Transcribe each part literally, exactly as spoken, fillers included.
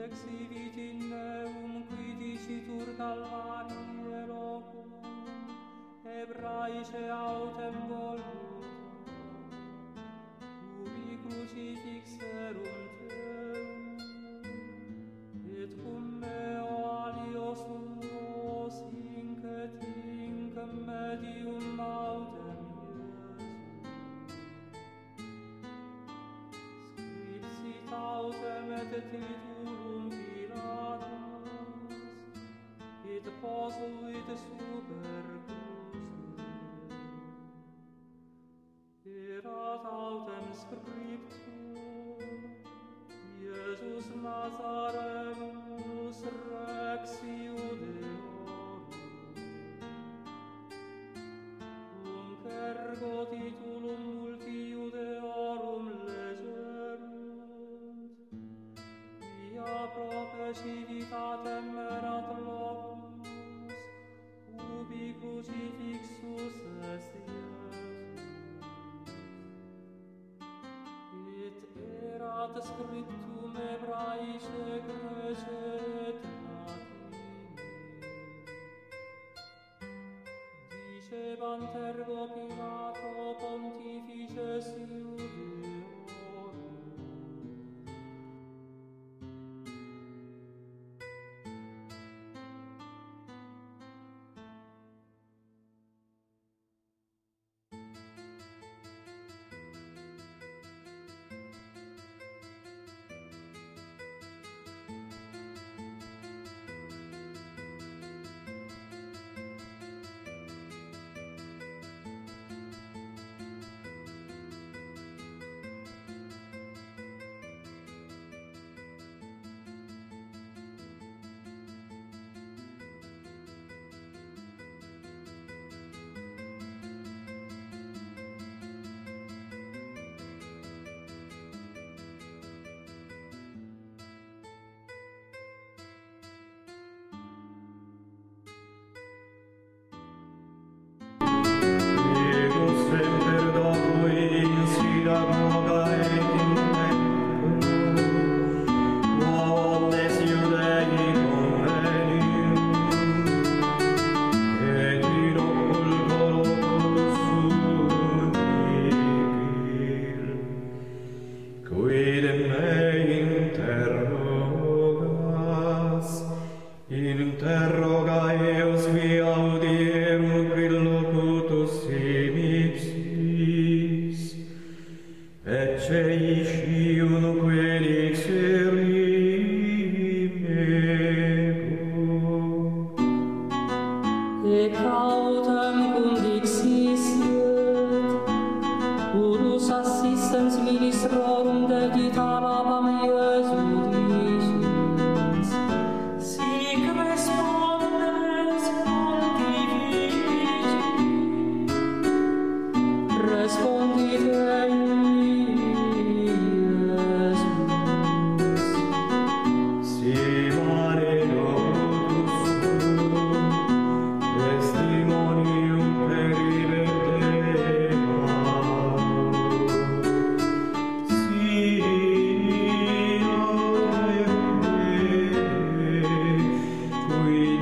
exhibit in meum qui dicitur Calvarie locum, Hebraice autem Golgotha, ubi crucifixerunt eum, et cum meo alio suos hinc et hinc medium autem Scripsit autem et titulum Pilatus, et posuit super crucem. Erat autem scriptum, Iesus Nazarenus Rex Iudeorum, cum ergo titulum multi Iudeorum legerunt, via prope civitatem erat locus, ubi crucifixus est Iesus. Et erat scriptum Hebraice, Grece et Latine. Dicebant ergo Pilato pontifices Iudeorum. Semper dopo in synagoga et in templo, omnes Iudei convenium, et in occulto locutus unicil, quidem me interrogas, interroga eos vi audierum quid locutus ipsis, ecce iscium quelix erimego. Et autem cum dixisset, urus assistens ministrorum deditabam Iesu dicens, sic respondes pontifici. Respondit ei Iesus, Si mare locutus suum, testimonium perivetemat, si autem quid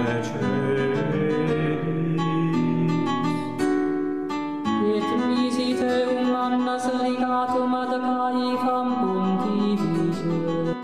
precedis. et misit eum annas legatum ad Caefam pontifice.